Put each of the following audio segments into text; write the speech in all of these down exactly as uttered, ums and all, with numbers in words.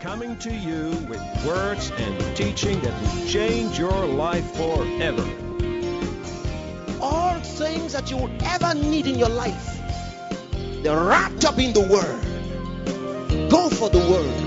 coming to you with words and teaching that will change your life forever. All things that you would ever need in your life, they're wrapped up in the Word. Go for the Word.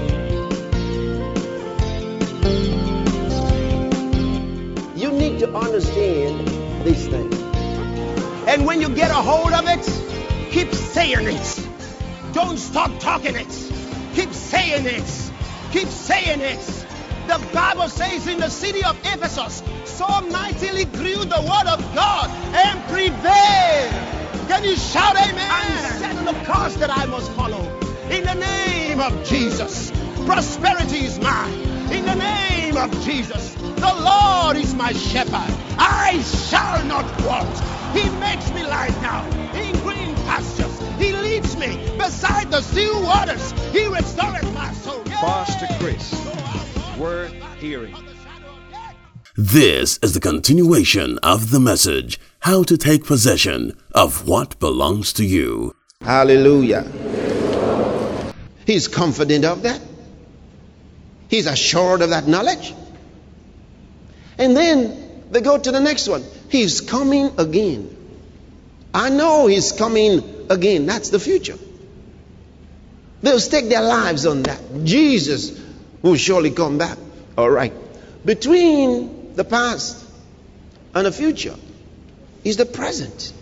You need to understand these things. And when you get a hold of it, keep saying it. Don't stop talking it. Keep saying it. Keep saying it. The Bible says in the city of Ephesus, so mightily grew the word of God and prevailed. Can you shout amen? And set the course that I must follow. In the name of Jesus. Prosperity is mine. In the name of Jesus. The Lord is my shepherd. I shall not want. He makes me lie down in green pastures. He leads me beside the still waters. He restores my soul. Pastor Chris, worth hearing. This is the continuation of the message, how to take possession of what belongs to you. Hallelujah. He's confident of that. He's assured of that knowledge. And then they go to the next one. He's coming again. I know he's coming again. That's the future. They'll stake their lives on that. Jesus will surely come back. All right. Between the past and the future is the present.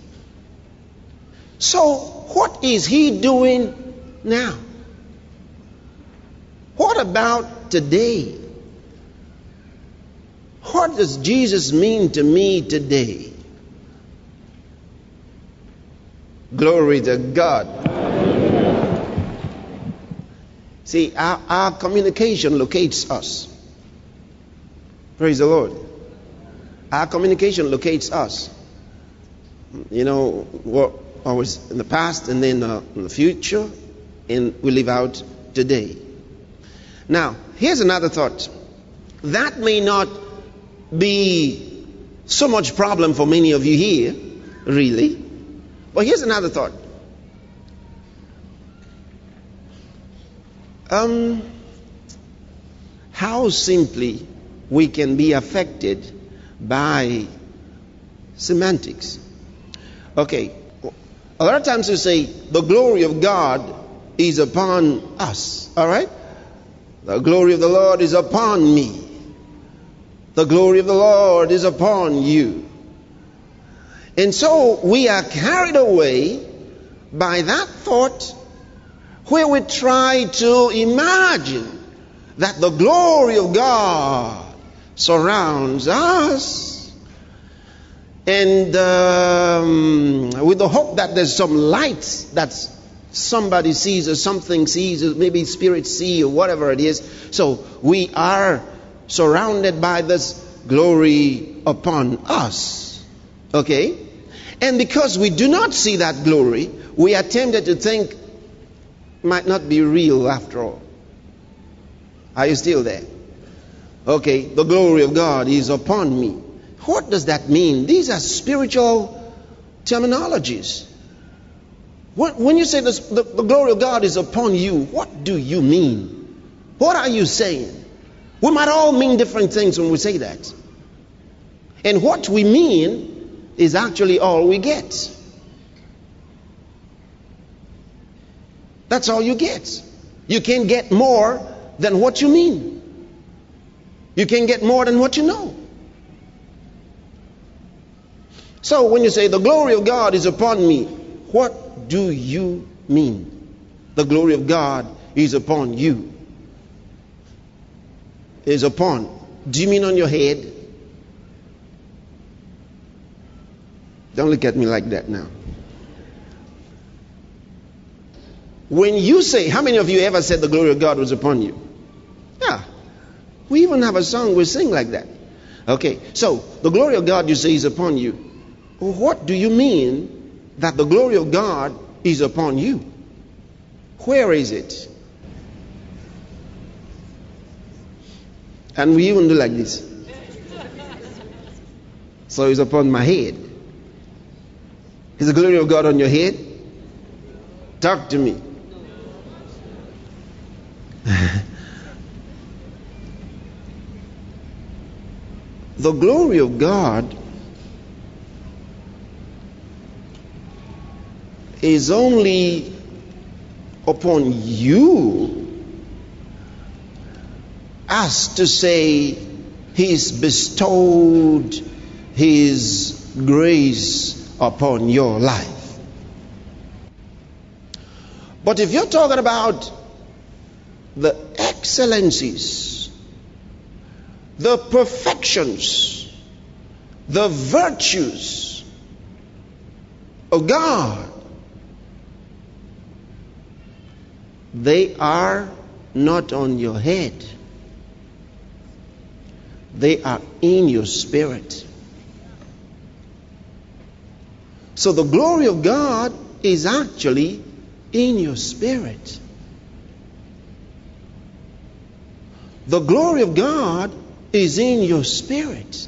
So what is he doing now? What about today? What does Jesus mean to me today? Glory to God. See, our, our communication locates us. Praise the Lord. Our communication locates us. You know, what was in the past and then uh, in the future, and we live out today. Now, here's another thought. That may not be so much problem for many of you here, really. But here's another thought. Um, how simply we can be affected by semantics. Okay, a lot of times we say the glory of God is upon us. All right, the glory of the Lord is upon me. The glory of the Lord is upon you. And so we are carried away by that thought where we try to imagine that the glory of God surrounds us, and um, with the hope that there's some light that somebody sees or something sees, or maybe spirits see, or whatever it is. So we are surrounded by this glory upon us. Okay? And because we do not see that glory, we are tempted to think might not be real after all. Are you still there? Okay, the glory of God is upon me. What does that mean? These are spiritual terminologies. When you say this, the, the glory of God is upon you, what do you mean? What are you saying? We might all mean different things when we say that. And what we mean is actually all we get. That's all you get. You can't get more than what you mean. You can't get more than what you know. So when you say the glory of God is upon me, what do you mean? The glory of God is upon you. Is upon. Do you mean on your head? Don't look at me like that now. When you say, how many of you ever said the glory of God was upon you? Yeah. We even have a song we sing like that. Okay, so the glory of God you say is upon you. What do you mean that the glory of God is upon you? Where is it? And we even do like this. So it's upon my head. Is the glory of God on your head? Talk to me. The glory of God is only upon you as to say He's bestowed His grace upon your life. But if you're talking about the excellencies, the perfections, the virtues of God, they are not on your head. They are in your spirit. So the glory of God is actually in your spirit. The glory of God is in your spirit.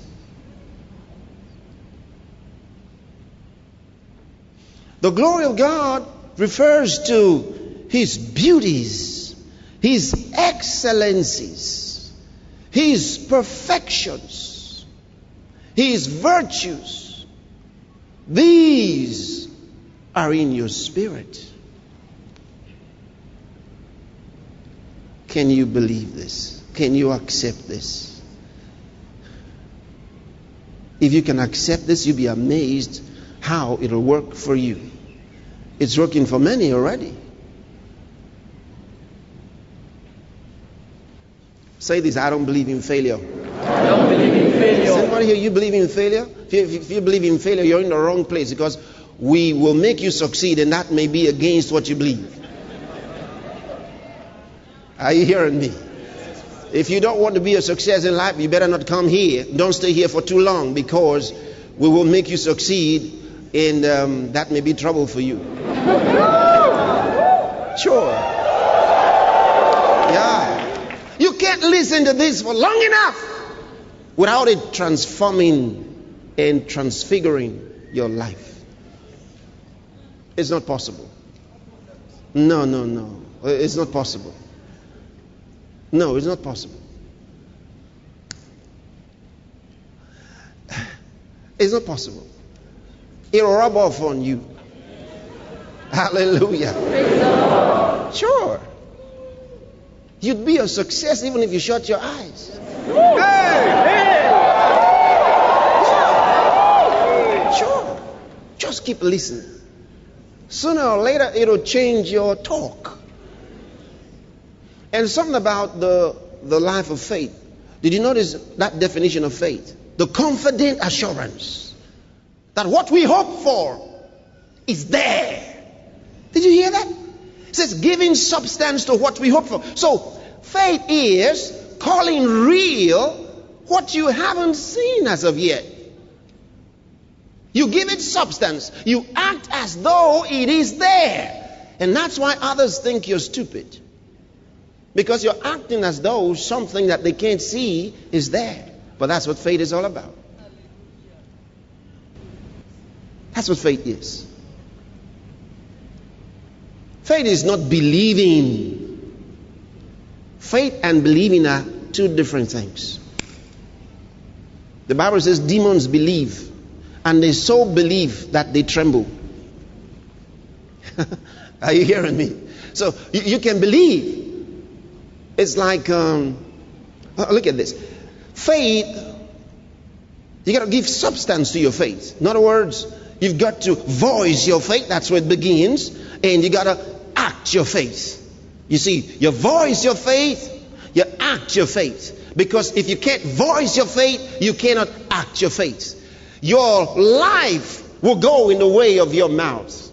The glory of God refers to His beauties, His excellencies, His perfections, His virtues. These are in your spirit. Can you believe this? Can you accept this? If you can accept this, you'll be amazed how it'll work for you. It's working for many already. Say this: I don't believe in failure. I don't believe in failure. Does anybody here, you believe in failure? If you, if you believe in failure, you're in the wrong place, because we will make you succeed, and that may be against what you believe. Are you hearing me? If you don't want to be a success in life, you better not come here. Don't stay here for too long, because we will make you succeed, and um, that may be trouble for you. Sure. Yeah. You can't listen to this for long enough without it transforming and transfiguring your life. It's not possible. No, no, no. It's not possible. No, it's not possible. It's not possible. It'll rub off on you. Hallelujah. Sure. You'd be a success even if you shut your eyes. Yeah. Sure. Just keep listening. Sooner or later, it'll change your talk. And something about the, the life of faith. Did you notice that definition of faith? The confident assurance that what we hope for is there. Did you hear that? It says giving substance to what we hope for. So faith is calling real what you haven't seen as of yet. You give it substance. You act as though it is there. And that's why others think you're stupid. Because you're acting as though something that they can't see is there. But that's what faith is all about. That's what faith is. Faith is not believing. Faith and believing are two different things. The Bible says demons believe, and they so believe that they tremble. Are you hearing me? So you, you can believe. It's like, um, look at this. Faith, you got to give substance to your faith. In other words, you've got to voice your faith. That's where it begins. And you got to act your faith. You see, you voice your faith, you act your faith. Because if you can't voice your faith, you cannot act your faith. Your life will go in the way of your mouth.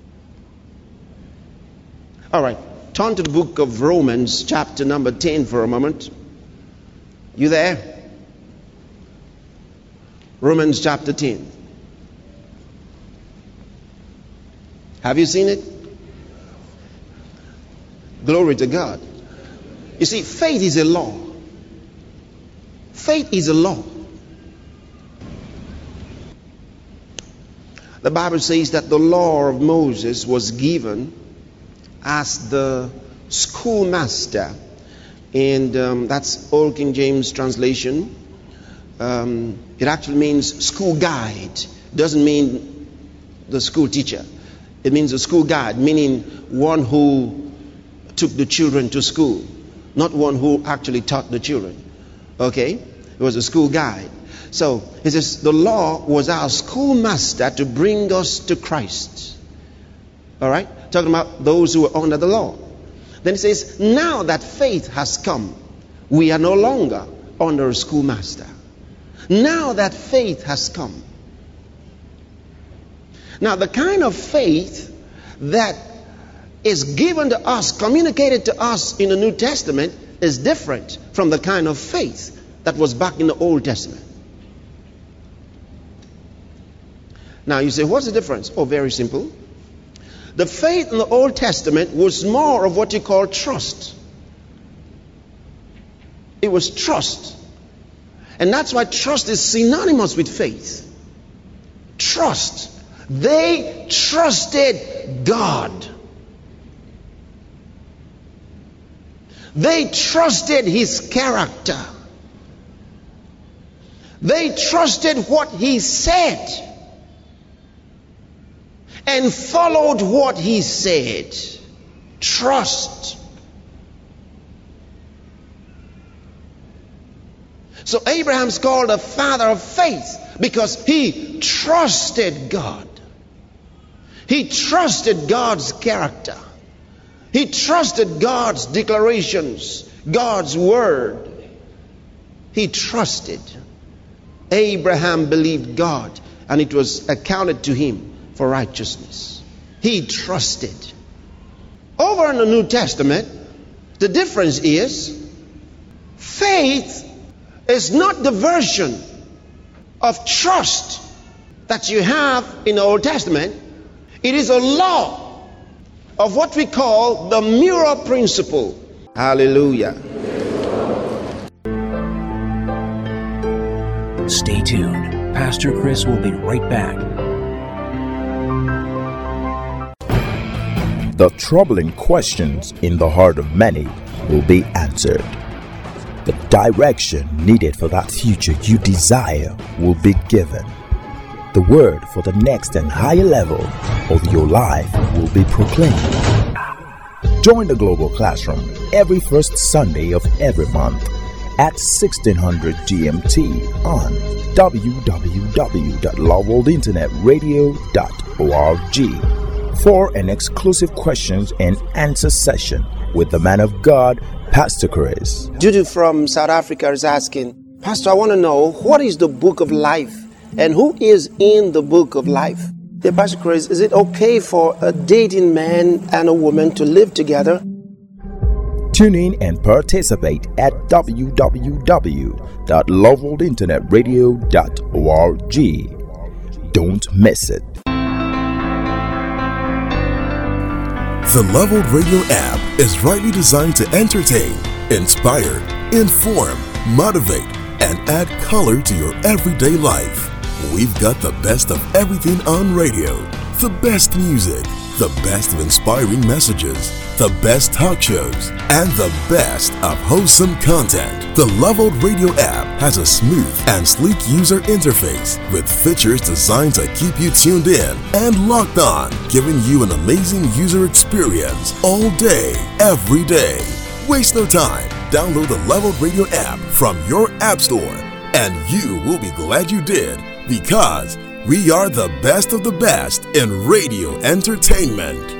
All right. Turn to the book of Romans, chapter number ten for a moment. You there? Romans chapter ten. Have you seen it? Glory to God. You see, faith is a law. Faith is a law. The Bible says that the law of Moses was given as the schoolmaster And um, that's Old King James translation. Um, it actually means school guide. Doesn't mean the school teacher. It means a school guide, meaning one who took the children to school, not one who actually taught the children. Okay? It was a school guide. So it says the law was our schoolmaster to bring us to Christ. All right? Talking about those who were under the law. Then it says, now that faith has come, we are no longer under a schoolmaster. Now that faith has come. Now the kind of faith that is given to us, communicated to us in the New Testament, is different from the kind of faith that was back in the Old Testament. Now you say, what's the difference? Oh, very simple. The faith in the Old Testament was more of what you call trust. It was trust. And that's why trust is synonymous with faith. Trust. They trusted God. They trusted His character. They trusted what He said and followed what He said. Trust. So Abraham's called the father of faith because he trusted God. He trusted God's character. He trusted God's declarations, God's word. He trusted. Abraham believed God, and it was accounted to him for righteousness. He trusted. Over in the New Testament, the difference is faith is not the version of trust that you have in the Old Testament. It is a law of what we call the mirror principle. Hallelujah. Stay tuned. Pastor Chris will be right back. The troubling questions in the heart of many will be answered. The direction needed for that future you desire will be given. The word for the next and higher level of your life will be proclaimed. Join the Global Classroom every first Sunday of every month at sixteen hundred G M T on w w w dot love world internet radio dot org for an exclusive questions and answer session with the man of God, Pastor Chris. Judy from South Africa is asking, Pastor, I want to know, what is the book of life and who is in the book of life? Hey, Pastor Chris, is it okay for a dating man and a woman to live together? Tune in and participate at w w w dot love world internet radio dot org. Don't miss it. The Love World Radio app is rightly designed to entertain, inspire, inform, motivate, and add color to your everyday life. We've got the best of everything on radio, the best music, the best of inspiring messages, the best talk shows, and the best of wholesome content. The Love World Radio app has a smooth and sleek user interface with features designed to keep you tuned in and locked on, giving you an amazing user experience all day, every day. Waste no time. Download the Love World Radio app from your app store, and you will be glad you did, because we are the best of the best in radio entertainment.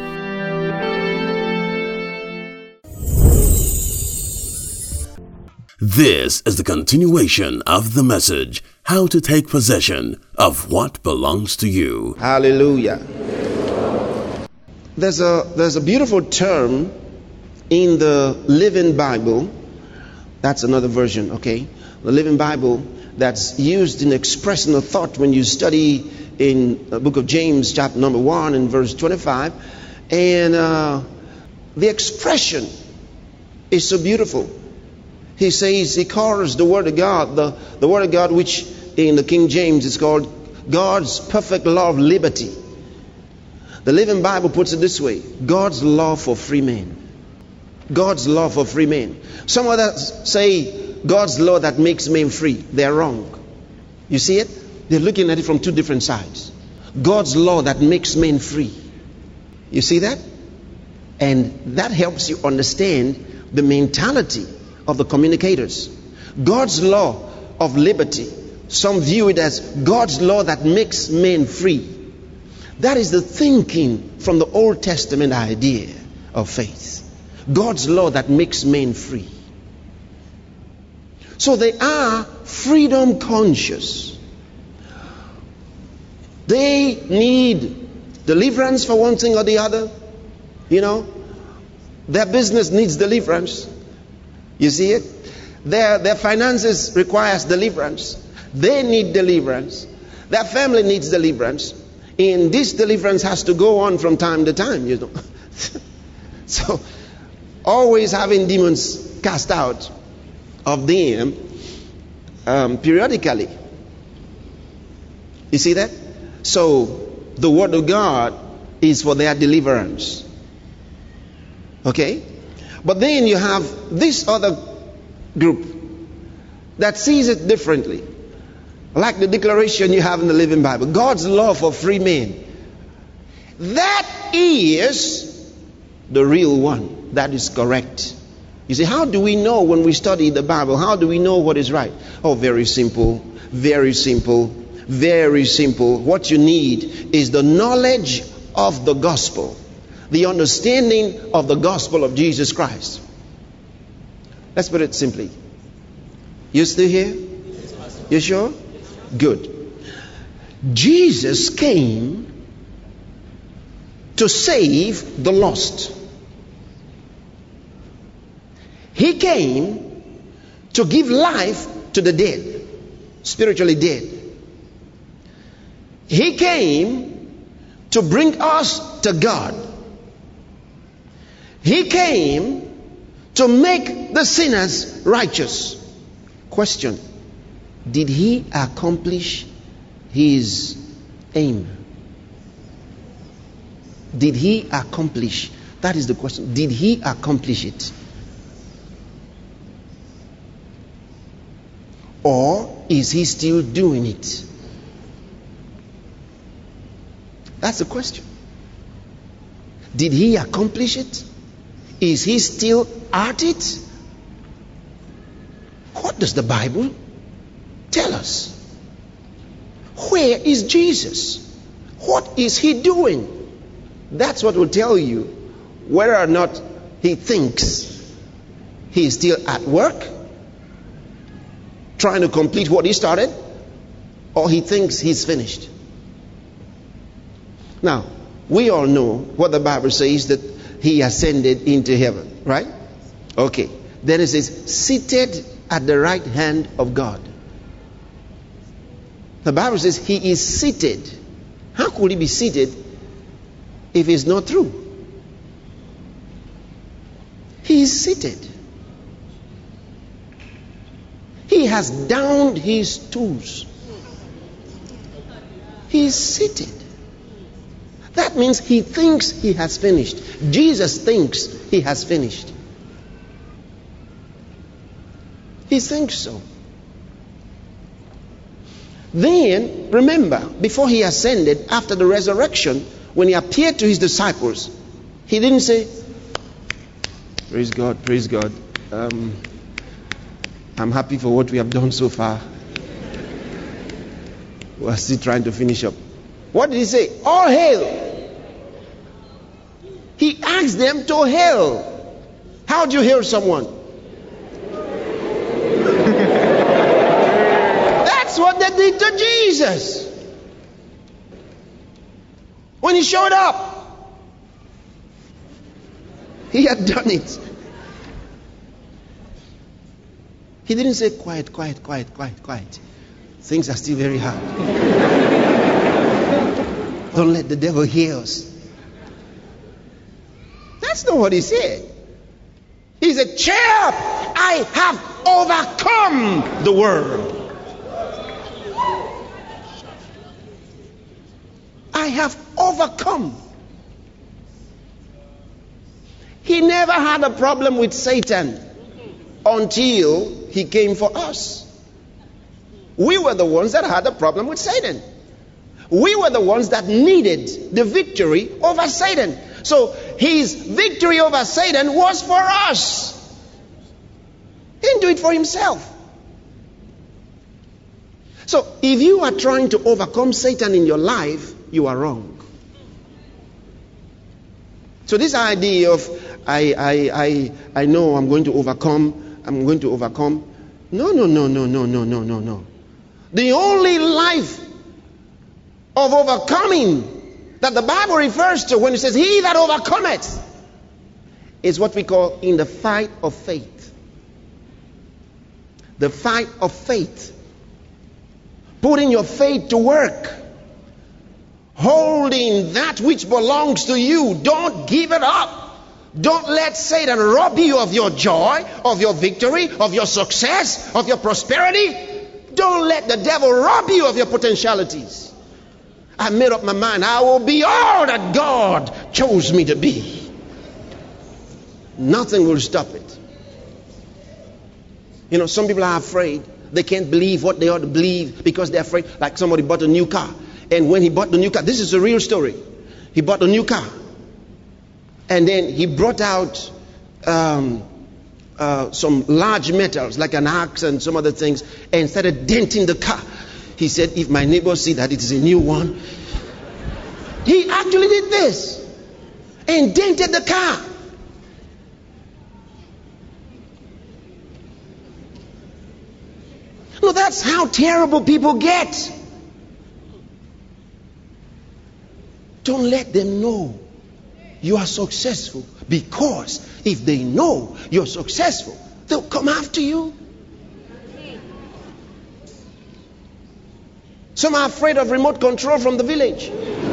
This is the continuation of the message, How to Take Possession of What Belongs to You. Hallelujah. There's a, there's a beautiful term in the Living Bible. That's another version, okay? The Living Bible that's used in expressing a thought when you study in the book of James, chapter number one and verse twenty-five. And uh, the expression is so beautiful. He says, he calls the Word of God, the, the Word of God, which in the King James is called God's perfect law of liberty. The Living Bible puts it this way: God's law for free men. God's law for free men. Some others say God's law that makes men free. They're wrong. You see it? They're looking at it from two different sides. God's law that makes men free. You see that? And that helps you understand the mentality of the communicators. God's law of liberty. Some view it as God's law that makes men free. That is the thinking from the Old Testament idea of faith. God's law that makes men free. So they are freedom conscious. They need deliverance for one thing or the other. You know, their business needs deliverance. You see it? Their, their finances requires deliverance. They need deliverance. Their family needs deliverance. And this deliverance has to go on from time to time, you know. So, always having demons cast out of them um, periodically. You see that? So, the word of God is for their deliverance. Okay? But then you have this other group that sees it differently. Like the declaration you have in the Living Bible. God's law for free men. That is the real one. That is correct. You see, how do we know when we study the Bible? How do we know what is right? Oh, very simple. Very simple. Very simple. What you need is the knowledge of the gospel. The understanding of the gospel of Jesus Christ. Let's put it simply. You still here? You sure? Good. Jesus came to save the lost. He came to give life to the dead, spiritually dead. He came to bring us to God. He came to make the sinners righteous. Question: did he accomplish his aim? Did he accomplish? That is the question. Did he accomplish it? Or is he still doing it? That's the question. Did he accomplish it? Is he still at it? What does the Bible tell us? Where is Jesus? What is he doing? That's what will tell you whether or not he thinks he is still at work, trying to complete what he started, or he thinks he's finished. Now, we all know what the Bible says, that he ascended into heaven, right? Okay. Then it says, seated at the right hand of God. The Bible says he is seated. How could he be seated if he's not through? He is seated. He has downed his tools. He is seated. That means he thinks he has finished. Jesus thinks he has finished. He thinks so. Then, remember, before he ascended, after the resurrection, when he appeared to his disciples, he didn't say, praise God, praise God. Um, I'm happy for what we have done so far. We're still trying to finish up. What did he say? All hail. He asked them to hail. How do you hail someone? That's what they did to Jesus when he showed up. He had done it. He didn't say quiet, quiet, quiet, quiet, quiet. Things are still very hard. Don't let the devil hear us. That's not what he said. He said, cheer up, I have overcome the world. I have overcome. he never had a problem with Satan until he came for us. We were the ones that had a problem with Satan. We were the ones that needed the victory over Satan. So his victory over Satan was for us. He didn't do it for himself. So if you are trying to overcome Satan in your life, you are wrong. So this idea of I I I I know I'm going to overcome, I'm going to overcome. No, no, no, no, no, no, no, no, no. The only life of overcoming that the Bible refers to when it says he that overcometh is what we call in the fight of faith. The fight of faith. Putting your faith to work. Holding that which belongs to you. Don't give it up. Don't let Satan rob you of your joy, of your victory, of your success, of your prosperity. Don't let the devil rob you of your potentialities. I made up my mind. I will be all that God chose me to be. Nothing will stop it. You know, some people are afraid. They can't believe what they ought to believe because they're afraid. Like somebody bought a new car. And when he bought the new car, this is a real story. He bought a new car. And then he brought out um, uh, some large metals like an axe and some other things and started denting the car. He said, if my neighbors see that it is a new one. He actually did this and dented the car. No, that's how terrible people get. Don't let them know you are successful, because if they know you're successful, they'll come after you. Some are afraid of remote control from the village.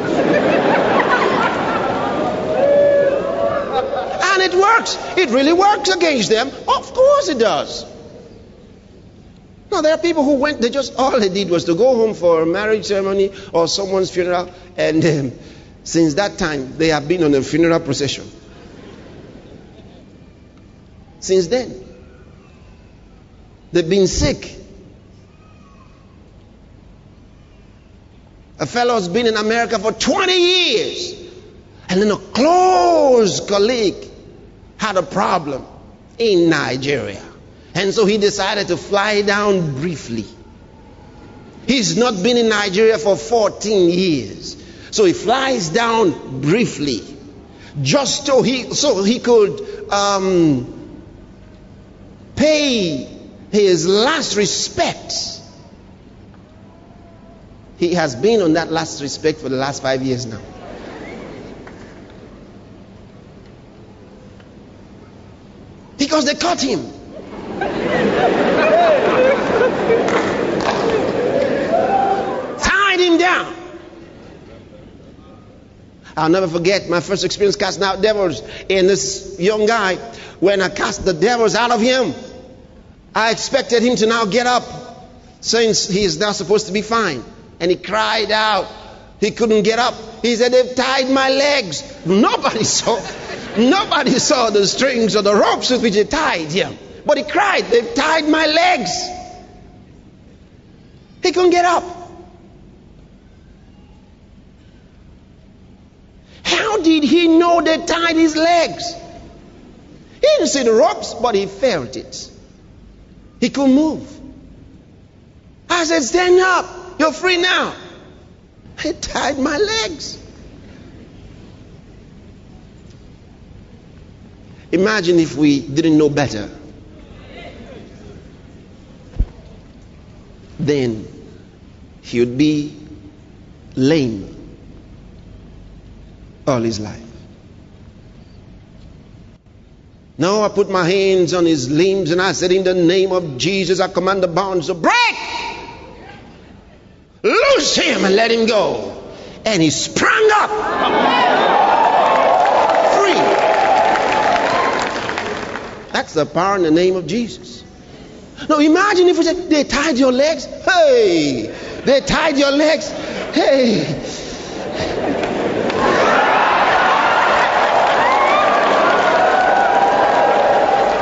And it works. It really works against them. Of course it does. No, there are people who went, they just, all they did was to go home for a marriage ceremony or someone's funeral, and um, since that time, they have been on a funeral procession. Since then, they've been sick. A fellow's been in America for twenty years, and then a close colleague had a problem in Nigeria. And so he decided to fly down briefly. He's not been in Nigeria for fourteen years. So he flies down briefly. Just so he, so he could um, pay his last respects. He has been on that last respect for the last five years now. Because they caught him. Tied him down. I'll never forget my first experience casting out devils. And this young guy, when I cast the devils out of him, I expected him to now get up, since he is now supposed to be fine. And he cried out. He couldn't get up. He said, they've tied my legs. Nobody saw, nobody saw the strings or the ropes with which they tied him. But he cried, they've tied my legs. He couldn't get up. How did he know they tied his legs? He didn't see the ropes, but he felt it. He couldn't move. I said, stand up. You're free now. He tied my legs. Imagine if we didn't know better. Then he would be lame all his life. Now I put my hands on his limbs and I said, in the name of Jesus, I command the bonds to break. Loose him and let him go. And he sprang up. Free. That's the power in the name of Jesus. Now imagine if we said, they tied your legs. Hey, they tied your legs. Hey.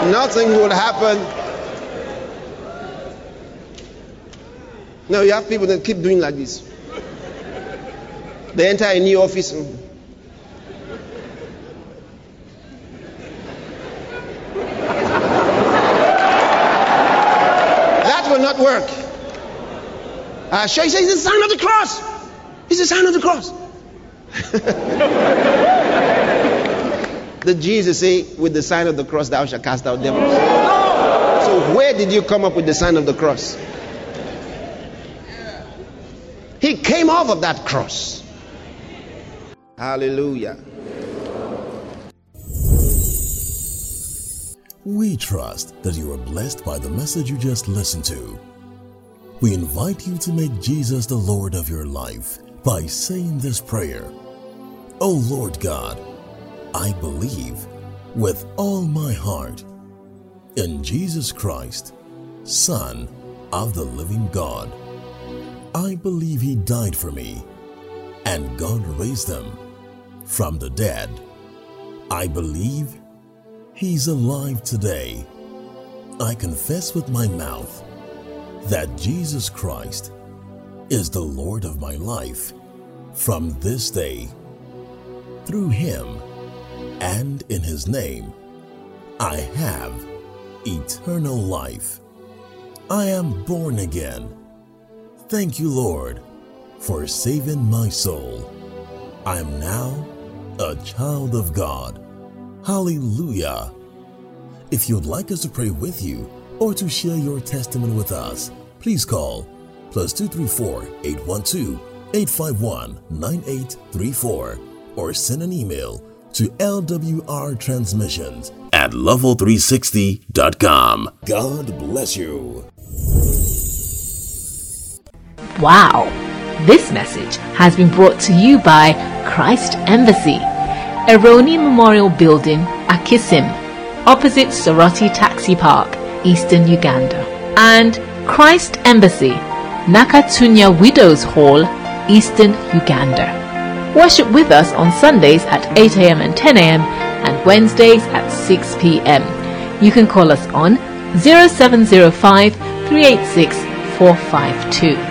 Nothing will happen. No, you have people that keep doing like this. They enter a new office. That will not work. I assure you, it's the sign of the cross. It's the sign of the cross. Did Jesus say, with the sign of the cross thou shalt cast out devils? So where did you come up with the sign of the cross? He came off of that cross. Hallelujah. We trust that you are blessed by the message you just listened to. We invite you to make Jesus the Lord of your life by saying this prayer. Oh Lord God, I believe with all my heart in Jesus Christ, Son of the living God. I believe He died for me and God raised Him from the dead. I believe He's alive today. I confess with my mouth that Jesus Christ is the Lord of my life from this day. Through Him and in His name, I have eternal life. I am born again. Thank you, Lord, for saving my soul. I am now a child of God. Hallelujah. If you'd like us to pray with you or to share your testimony with us, please call plus two three four, eight one two, eight five one, nine eight three four or send an email to L W R transmissions at level three sixty dot com. God bless you. Wow! This message has been brought to you by Christ Embassy, Eroni Memorial Building, Akisim, opposite Soroti Taxi Park, Eastern Uganda, and Christ Embassy, Nakatunya Widows Hall, Eastern Uganda. Worship with us on Sundays at eight a.m. and ten a.m. and Wednesdays at six p.m. You can call us on zero seven zero five, three eight six, four five two.